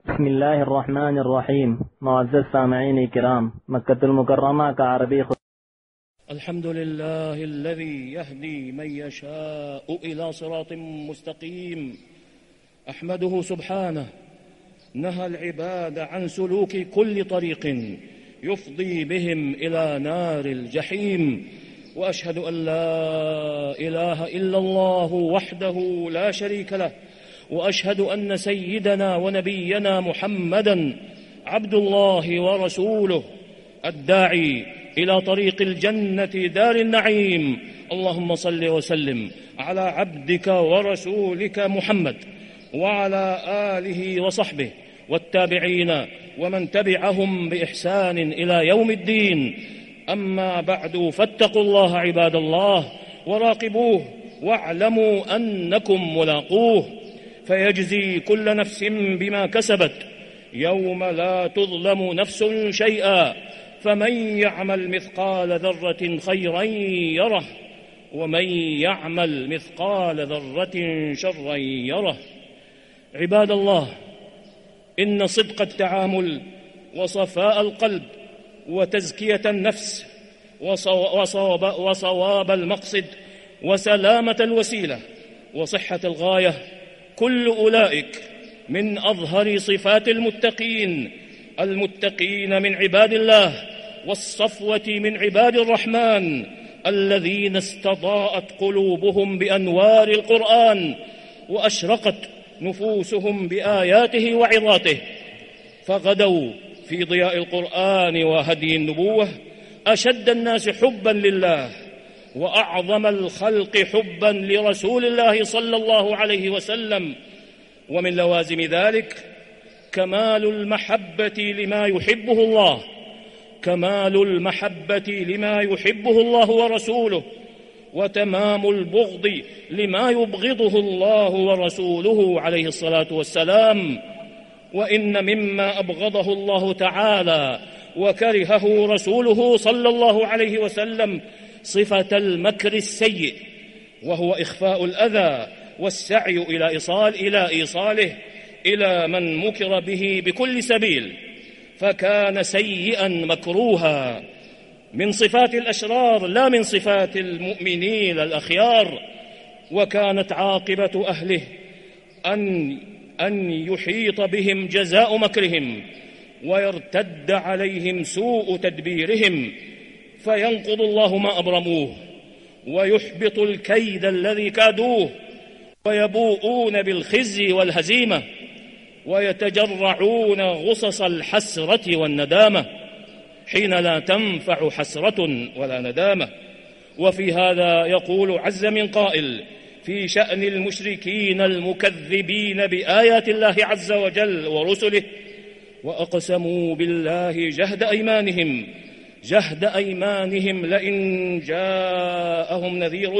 بسم الله الرحمن الرحيم. معزز سامعين الكرام، مكة المكرمة كعربي. الحمد لله الذي يهدي من يشاء إلى صراط مستقيم. أحمده سبحانه نهى العباد عن سلوك كل طريق يفضي بهم إلى نار الجحيم، وأشهد أن لا إله إلا الله وحده لا شريك له، وأشهد أن سيدنا ونبينا محمدًا عبد الله ورسوله الداعي إلى طريق الجنة دار النعيم. اللهم صل وسلم على عبدك ورسولك محمد وعلى آله وصحبه والتابعين ومن تبعهم بإحسان إلى يوم الدين. أما بعد، فاتقوا الله عباد الله وراقبوه واعلموا أنكم ملاقوه، فيجزي كل نفس بما كسبت يوم لا تظلم نفس شيئا، فمن يعمل مثقال ذرة خيرا يره، ومن يعمل مثقال ذرة شرا يره. عباد الله، إن صدق التعامل وصفاء القلب وتزكية النفس وصواب المقصد وسلامة الوسيلة وصحة الغاية، كل أولئك من أظهر صفات المتقين من عباد الله والصفوة من عباد الرحمن الذين استضاءت قلوبهم بأنوار القرآن وأشرقت نفوسهم بآياته وعظاته، فغدوا في ضياء القرآن وهدي النبوة أشد الناس حبا لله وأعظم الخلق حبا لرسول الله صلى الله عليه وسلم. ومن لوازم ذلك كمال المحبة لما يحبه الله ورسوله، وتمام البغض لما يبغضه الله ورسوله عليه الصلاة والسلام. وإن مما أبغضه الله تعالى وكرهه رسوله صلى الله عليه وسلم صفة المكر السيء، وهو إخفاء الأذى والسعي إلى إيصاله إلى من مكر به بكل سبيل، فكان سيئا مكروها من صفات الأشرار لا من صفات المؤمنين الأخيار. وكانت عاقبة أهله أن يحيط بهم جزاء مكرهم ويرتد عليهم سوء تدبيرهم، فينقض الله ما أبرموه ويحبط الكيد الذي كادوه، ويبوؤون بالخزي والهزيمة ويتجرعون غصص الحسرة والندامة حين لا تنفع حسرة ولا ندامة. وفي هذا يقول عز من قائل في شأن المشركين المكذبين بآيات الله عز وجل ورسله: وأقسموا بالله جهد أيمانهم لئن جاءهم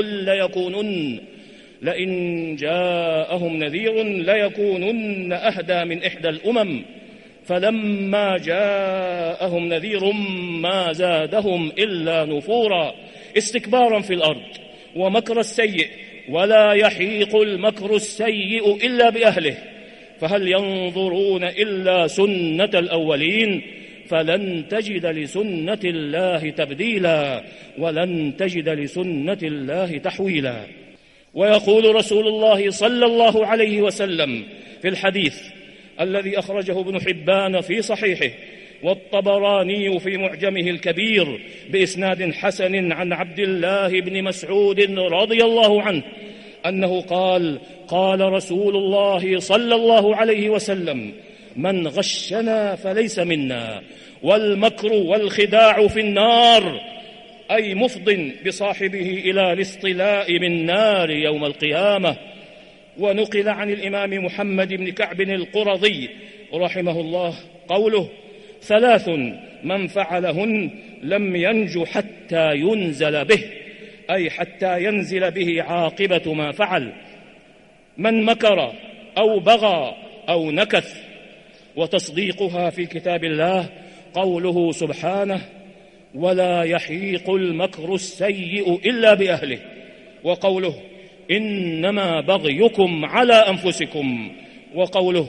نذير ليكونن أهدى من إحدى الأمم، فلما جاءهم نذير ما زادهم إلا نفورا استكبارا في الأرض ومكر السيء، ولا يحيق المكر السيء إلا بأهله، فهل ينظرون إلا سنة الأولين، فلن تجد لسنة الله تبديلا ولن تجد لسنة الله تحويلا. ويقول رسول الله صلى الله عليه وسلم في الحديث الذي أخرجه ابن حبان في صحيحه والطبراني في معجمه الكبير بإسناد حسن عن عبد الله بن مسعود رضي الله عنه أنه قال: قال رسول الله صلى الله عليه وسلم: من غشنا فليس منا، والمكر والخداع في النار، أي مفض بصاحبه إلى الاصطلاء بالنار يوم القيامة. ونقل عن الإمام محمد بن كعب القرظي رحمه الله قوله: 3 من فعلهن لم ينج حتى ينزل به، أي حتى ينزل به عاقبة ما فعل: من مكر أو بغى أو نكث. وتصديقها في كتاب الله قوله سبحانه: ولا يحيق المكر السيء إلا بأهله، وقوله: إنما بغيكم على أنفسكم، وقوله: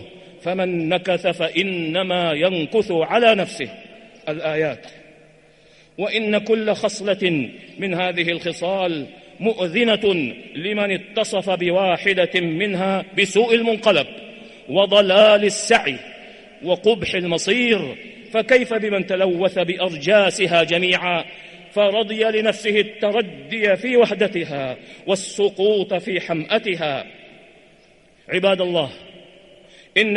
فمن نكث فإنما ينكث على نفسه. الآيات. وإن كل خصلة من هذه الخصال مؤذنة لمن اتصف بواحدة منها بسوء المنقلب وضلال السعي وقبح المصير، فكيف بمن تلوث بأرجاسها جميعا فرضي لنفسه التردي في وحدتها والسقوط في حمأتها. عباد الله، إن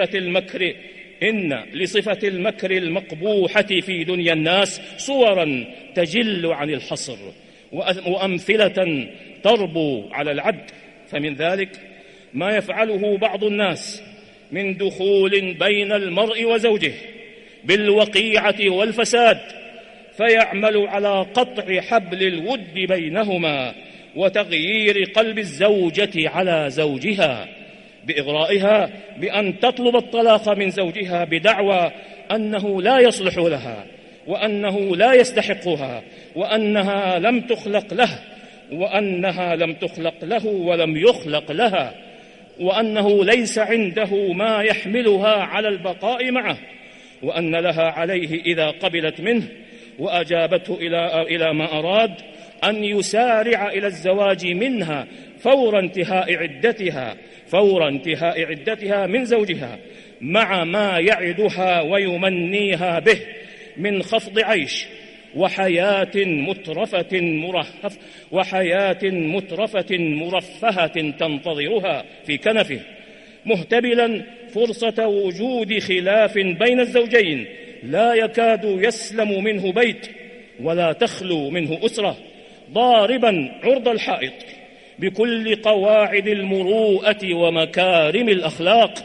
لصفة المكر المقبوحة في دنيا الناس صورا تجل عن الحصر وأمثلة تربو على العد. فمن ذلك ما يفعله بعض الناس من دخول بين المرء وزوجه بالوقيعة والفساد، فيعمل على قطع حبل الود بينهما وتغيير قلب الزوجة على زوجها بإغرائها بأن تطلب الطلاق من زوجها بدعوى أنه لا يصلح لها وأنه لا يستحقها وأنها لم تخلق له ولم يخلق لها، وأنه ليس عنده ما يحملها على البقاء معه، وأن لها عليه إذا قبلت منه وأجابته إلى ما أراد أن يسارع إلى الزواج منها فور انتهاء عدتها من زوجها، مع ما يعدها ويمنيها به من خفض عيش وحياة مترفة مرفهة تنتظرها في كنفه، مهتبلا فرصة وجود خلاف بين الزوجين لا يكاد يسلم منه بيت ولا تخلو منه أسرة، ضاربا عرض الحائط بكل قواعد المروءة ومكارم الأخلاق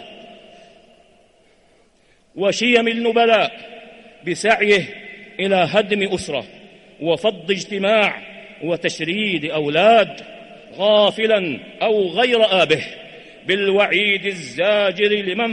وشيم النبلاء بسعيه إلى هدم أسرة وفض اجتماع وتشريد أولاد، غافلا أو غير آبه بالوعيد الزاجر لمن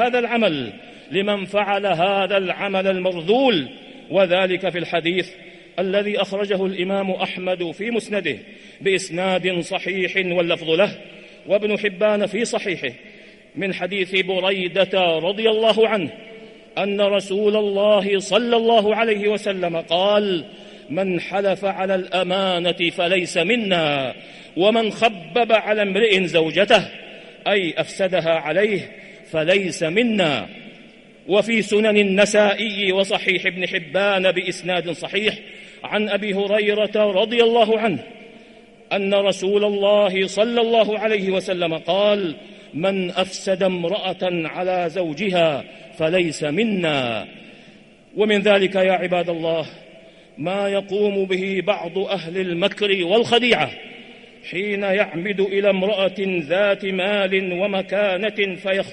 فعل هذا العمل المرذول. وذلك في الحديث الذي أخرجه الإمام أحمد في مسنده بإسناد صحيح واللفظ له، وابن حبان في صحيحه، من حديث بريدة رضي الله عنه أن رسول الله صلى الله عليه وسلم قال: من حلف على الأمانة فليس منا، ومن خبب على امرئ زوجته أي أفسدها عليه فليس منا. وفي سنن النسائي وصحيح ابن حبان بإسناد صحيح عن أبي هريرة رضي الله عنه أن رسول الله صلى الله عليه وسلم قال: من أفسد امرأة على زوجها فليس منا. ومن ذلك يا عباد الله ما يقوم به بعض أهل المكر والخديعة حين يعمد إلى امرأة ذات مال ومكانة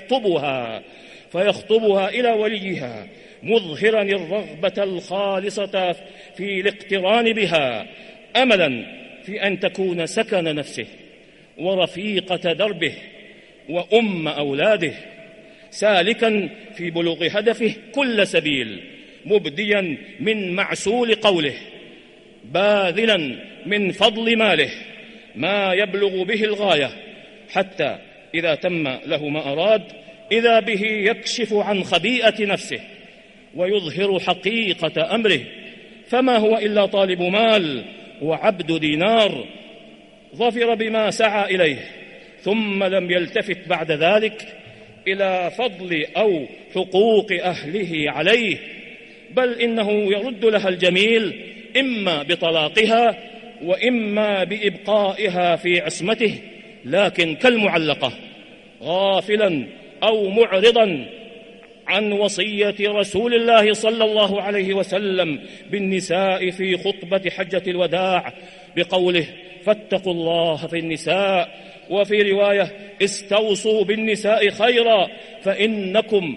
فيخطبها إلى وليها مظهرا الرغبة الخالصة في الاقتران بها، أملا في أن تكون سكن نفسه ورفيقة دربه وأم أولاده، سالكا في بلوغ هدفه كل سبيل، مبديا من معسول قوله، باذلا من فضل ماله ما يبلغ به الغاية، حتى إذا تم له ما أراد إذا به يكشف عن خبيئة نفسه ويظهر حقيقة أمره، فما هو إلا طالب مال وعبد دينار، ظفر بما سعى إليه ثم لم يلتفت بعد ذلك إلى فضل أو حقوق أهله عليه، بل إنه يرد لها الجميل إما بطلاقها وإما بإبقائها في عصمته، لكن كالمعلقة، غافلا أو معرضا عن وصية رسول الله صلى الله عليه وسلم بالنساء في خطبة حجة الوداع بقوله: فاتقوا الله في النساء، وفي رواية: استوصوا بالنساء خيرا فإنكم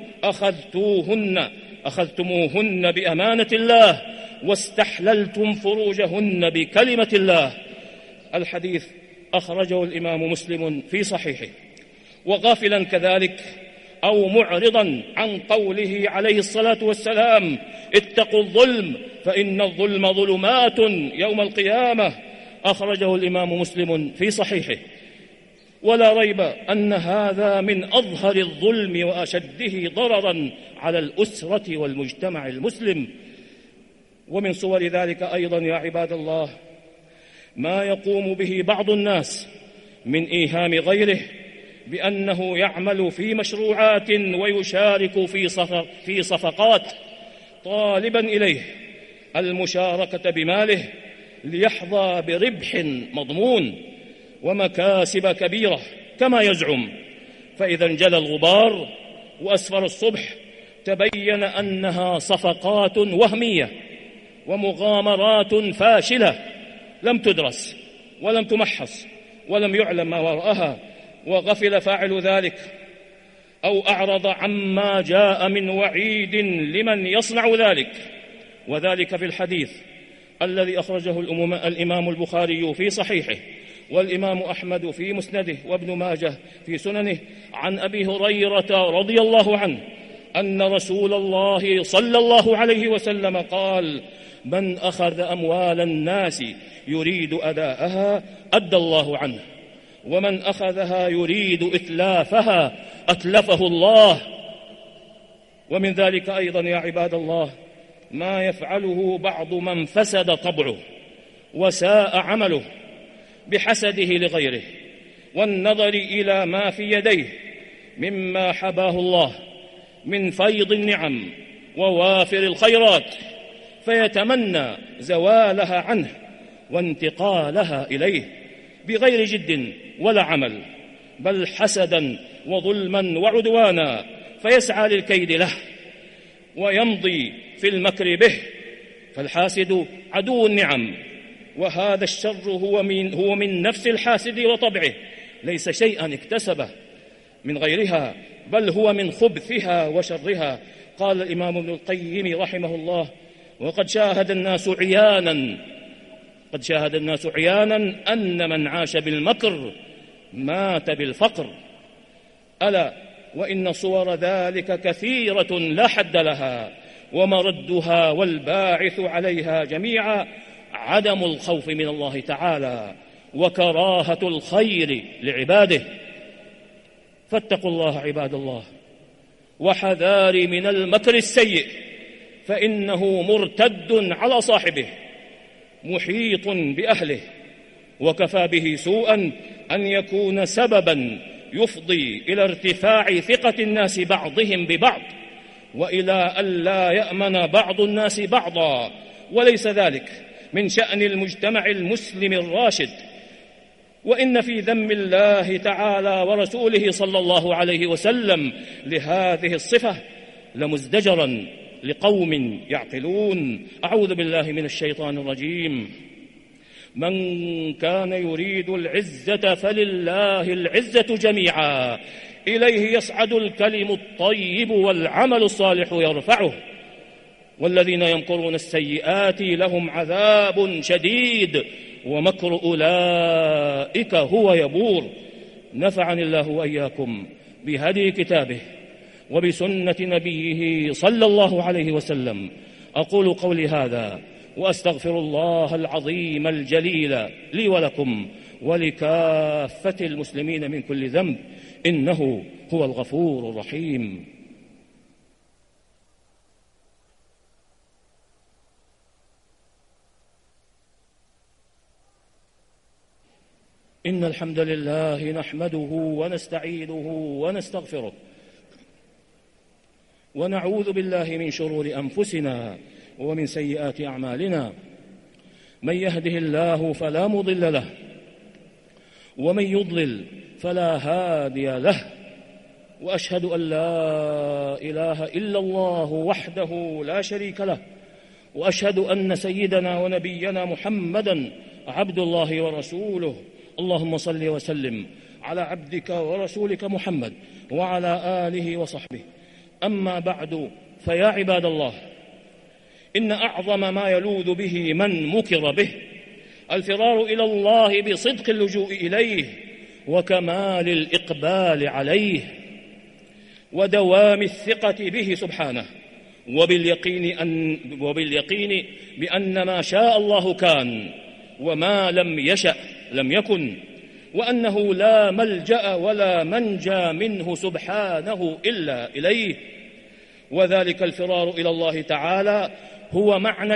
أخذتموهن بأمانة الله واستحللتم فروجهن بكلمة الله. الحديث أخرجه الإمام مسلم في صحيحه. وغافلا كذلك أو معرضا عن قوله عليه الصلاة والسلام: اتقوا الظلم فإن الظلم ظلمات يوم القيامة، أخرجه الإمام مسلم في صحيحه. ولا ريب أن هذا من أظهر الظلم وأشده ضررا على الأسرة والمجتمع المسلم. ومن صور ذلك أيضا يا عباد الله ما يقوم به بعض الناس من إيهام غيره بأنه يعمل في مشروعات ويشارك في صفقات طالبا إليه المشاركة بماله ليحظى بربح مضمون ومكاسب كبيرة كما يزعم، فإذا انجلى الغبار وأسفر الصبح تبين أنها صفقات وهمية ومغامرات فاشلة لم تدرس ولم تمحص ولم يعلم ما وراءها، وغفل فاعل ذلك أو أعرض عما جاء من وعيد لمن يصنع ذلك. وذلك في الحديث الذي أخرجه الإمام البخاري في صحيحه والإمام أحمد في مسنده وابن ماجه في سننه عن أبي هريرة رضي الله عنه أن رسول الله صلى الله عليه وسلم قال: من أخذ أموال الناس يريد أداءها أدى الله عنه، ومن أخذها يريد إتلافها أتلفه الله. ومن ذلك أيضا يا عباد الله ما يفعله بعض من فسد طبعه وساء عمله بحسده لغيره والنظر إلى ما في يديه مما حباه الله من فيض النعم ووافر الخيرات، فيتمنى زوالها عنه وانتقالها إليه بغير جد ولا عمل، بل حسدا وظلما وعدوانا، فيسعى للكيد له ويمضي في المكر به. فالحاسد عدو النعم، وهذا الشر هو من نفس الحاسد وطبعه، ليس شيئا اكتسبه من غيرها، بل هو من خبثها وشرها. قال الإمام ابن القيم رحمه الله: وقد شاهد الناس عيانا أن من عاش بالمكر مات بالفقر. ألا وإن صور ذلك كثيرة لا حد لها، ومردها والباعث عليها جميعا عدم الخوف من الله تعالى وكراهة الخير لعباده. فاتقوا الله عباد الله، وحذاري من المكر السيء، فإنه مرتد على صاحبه محيط بأهله، وكفى به سوءا أن يكون سببا يفضي إلى ارتفاع ثقة الناس بعضهم ببعض، وإلى أن لا يأمن بعض الناس بعضا، وليس ذلك من شأن المجتمع المسلم الراشد. وإن في ذم الله تعالى ورسوله صلى الله عليه وسلم لهذه الصفة لمزدجرا لقوم يعقلون. أعوذ بالله من الشيطان الرجيم. من كان يريد العزة فلله العزة جميعا، إليه يصعد الكلم الطيب والعمل الصالح يرفعه، والذين يمكرون السيئات لهم عذاب شديد ومكر أولئك هو يبور. نفعني الله وإياكم بهدي كتابه وبسنة نبيه صلى الله عليه وسلم. أقول قولي هذا وأستغفر الله العظيم الجليل لي ولكم ولكافة المسلمين من كل ذنب، إنه هو الغفور الرحيم. إن الحمد لله نحمده ونستعينه ونستغفره، ونعوذ بالله من شرور أنفسنا ومن سيئات أعمالنا. من يهده الله فلا مضل له، ومن يضلل فلا هادي له، وأشهد أن لا إله إلا الله وحده لا شريك له، وأشهد أن سيدنا ونبينا محمدا عبد الله ورسوله. اللهم صل وسلم على عبدك ورسولك محمد وعلى آله وصحبه. أما بعد، فيا عباد الله، إن أعظم ما يلوذ به من مكر به الفرار إلى الله بصدق اللجوء إليه وكمال الإقبال عليه ودوام الثقة به سبحانه، وباليقين بأن ما شاء الله كان وما لم يشأ لم يكن، وأنه لا ملجأ ولا منجى منه سبحانه إلا إليه. وذلك الفرار إلى الله تعالى هو معنى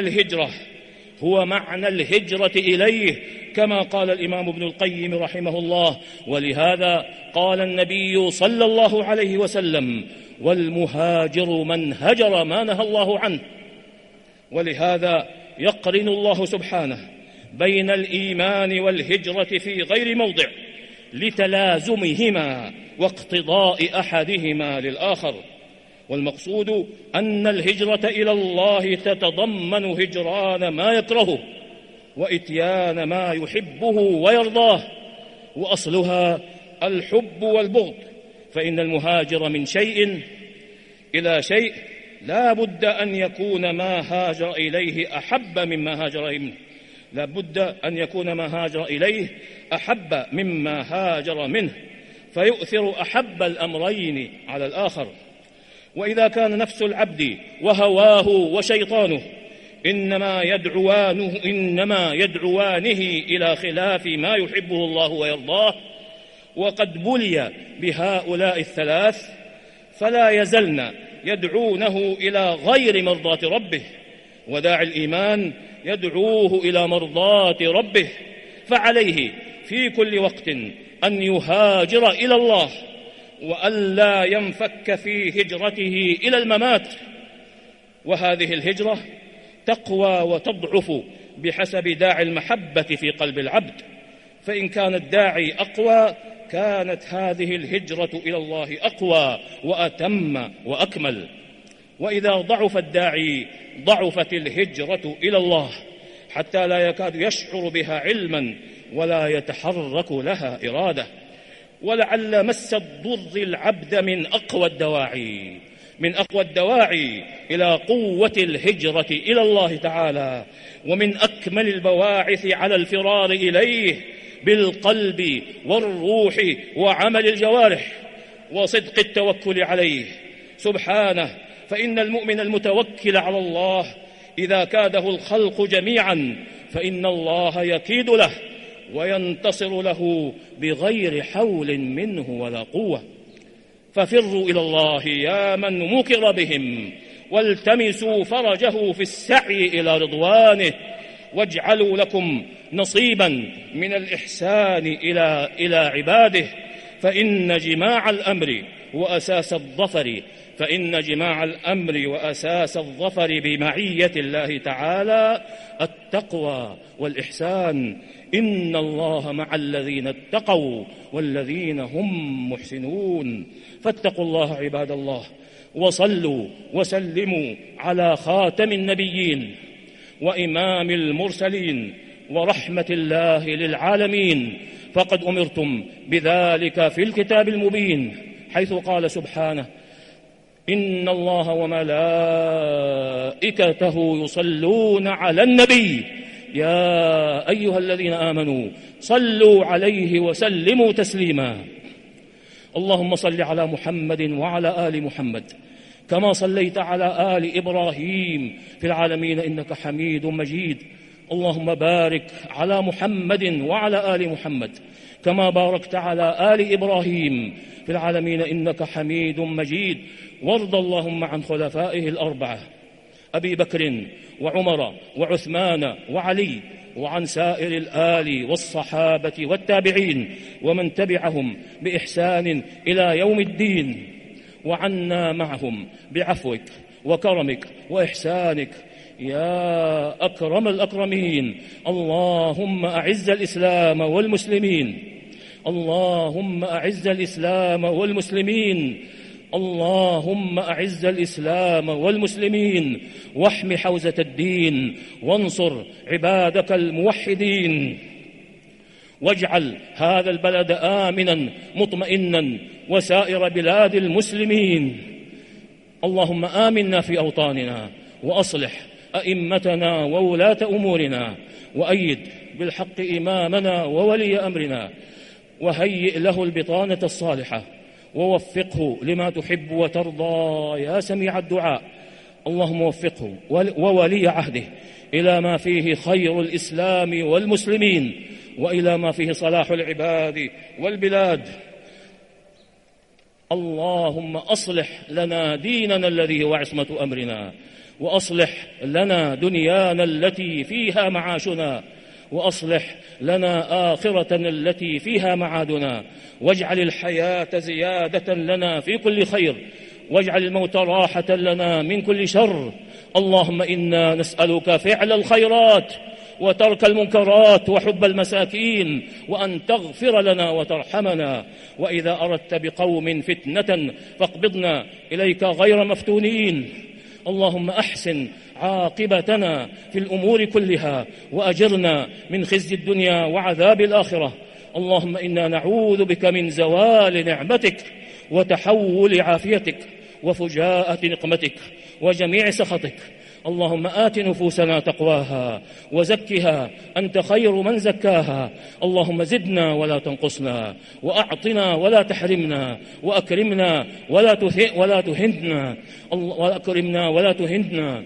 الهجرة إليه، كما قال الإمام ابن القيم رحمه الله. ولهذا قال النبي صلى الله عليه وسلم: والمهاجر من هجر ما نهى الله عنه. ولهذا يقرن الله سبحانه بين الإيمان والهجرة في غير موضع لتلازمهما واقتضاء أحدهما للآخر. والمقصود أن الهجرة إلى الله تتضمن هجران ما يكرهه وإتيان ما يحبه ويرضاه، وأصلها الحب والبغض. فإن المهاجر من شيء إلى شيء لا بد أن يكون ما هاجر إليه أحب مما هاجر منه، لا بد أن يكون ما هاجر إليه أحب مما هاجر منه، فيؤثر أحب الأمرين على الآخر. وإذا كان نفس العبد وهواه وشيطانه إنما يدعوانه إلى خلاف ما يحبه الله ويرضاه، وقد بلي بهؤلاء الثلاث، فلا يزلن يدعونه إلى غير مرضاة ربه. وداعي الإيمان يدعوه إلى مرضاة ربه، فعليه في كل وقت أن يهاجر إلى الله، وألا ينفك في هجرته إلى الممات. وهذه الهجرة تقوى وتضعف بحسب داعي المحبة في قلب العبد، فإن كان الداعي أقوى كانت هذه الهجرة إلى الله أقوى وأتم وأكمل. وإذا ضعف الداعي ضعفت الهجرة إلى الله، حتى لا يكاد يشعر بها علما ولا يتحرك لها إرادة. ولعل مس الضر العبد من أقوى الدواعي إلى قوة الهجرة إلى الله تعالى، ومن أكمل البواعث على الفرار إليه بالقلب والروح وعمل الجوارح وصدق التوكل عليه سبحانه. فإن المؤمن المتوكل على الله إذا كاده الخلق جميعا فإن الله يكيد له وينتصر له بغير حول منه ولا قوة. ففروا إلى الله يا من مكر بهم، والتمسوا فرجه في السعي إلى رضوانه، واجعلوا لكم نصيبا من الإحسان إلى عباده، فإن جماع الأمر وأساس الظفر بمعية الله تعالى التقوى والإحسان. إن الله مع الذين اتقوا والذين هم محسنون. فاتقوا الله عباد الله، وصلوا وسلموا على خاتم النبيين وإمام المرسلين ورحمة الله للعالمين، فقد أمرتم بذلك في الكتاب المبين، حيث قال سبحانه: إن الله وملائكته يصلون على النبي يا أيها الذين آمنوا صلوا عليه وسلموا تسليما. اللهم صل على محمد وعلى آل محمد كما صليت على آل إبراهيم في العالمين إنك حميد مجيد. اللهم بارك على محمد وعلى آل محمد كما باركت على آل إبراهيم في العالمين إنك حميد مجيد. وارض اللهم عن خلفائه الأربعة أبي بكر وعمر وعثمان وعلي، وعن سائر الآل والصحابة والتابعين ومن تبعهم بإحسان إلى يوم الدين، وعنا معهم بعفوك وكرمك وإحسانك يا أكرم الأكرمين. اللهم أعز الإسلام والمسلمين، اللهم أعز الإسلام والمسلمين، اللهم أعز الإسلام والمسلمين، واحم حوزة الدين، وانصر عبادك الموحدين، واجعل هذا البلد آمنا مطمئنا وسائر بلاد المسلمين. اللهم آمنا في أوطاننا، وأصلح أئمتنا وولاة أمورنا، وأيد بالحق إمامنا وولي أمرنا، وهيئ له البطانة الصالحة، ووفقه لما تحب وترضى يا سميع الدعاء. اللهم وفقه وولي عهده إلى ما فيه خير الإسلام والمسلمين. وإلى ما فيه صلاح العباد والبلاد. اللهم أصلح لنا ديننا الذي هو عصمة أمرنا، وأصلح لنا دنيانا التي فيها معاشنا، وأصلح لنا آخرة التي فيها معادنا، واجعل الحياة زيادة لنا في كل خير، واجعل الموت راحة لنا من كل شر. اللهم إنا نسألك فعل الخيرات وترك المنكرات وحب المساكين، وأن تغفر لنا وترحمنا، وإذا أردت بقوم فتنة فاقبضنا إليك غير مفتونين. اللهم أحسن عاقبتنا في الأمور كلها، وأجرنا من خزي الدنيا وعذاب الآخرة. اللهم إنا نعوذ بك من زوال نعمتك وتحول عافيتك وفجاءة نقمتك وجميع سخطك. اللهم آت نفوسنا تقواها وزكها أنت خير من زكاها. اللهم زدنا ولا تنقصنا، وأعطنا ولا تحرمنا، وأكرمنا ولا تهنا، وأكرمنا ولا تهنا.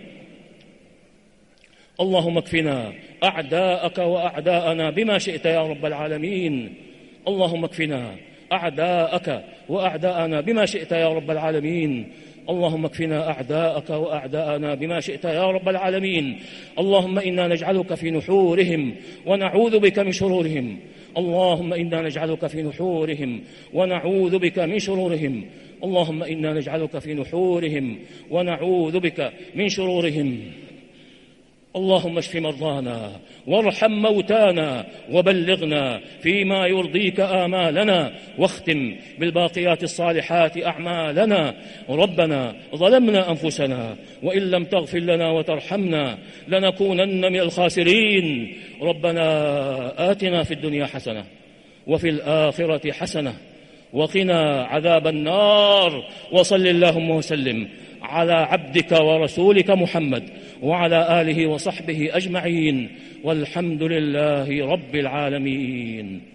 اللهم اكفنا أعداءك وأعداءنا بما شئت يا رب العالمين. اللهم اكفنا أعداءك وأعداءنا بما شئت يا رب العالمين. اللهم اكفنا أعداءك وأعداءنا بما شئت يا رب العالمين. اللهم إنا نجعلك في نحورهم ونعوذ بك من شرورهم. اللهم إنا نجعلك في نحورهم ونعوذ بك من شرورهم. اللهم إنا نجعلك في نحورهم ونعوذ بك من شرورهم. اللهم اشف مرضانا وارحم موتانا، وبلغنا فيما يرضيك آمالنا، واختم بالباقيات الصالحات أعمالنا. ربنا ظلمنا أنفسنا، وإن لم تغفر لنا وترحمنا لنكونن من الخاسرين. ربنا آتنا في الدنيا حسنة وفي الآخرة حسنة وقنا عذاب النار. وصل اللهم وسلم على عبدك ورسولك محمد وعلى آله وصحبه أجمعين، والحمد لله رب العالمين.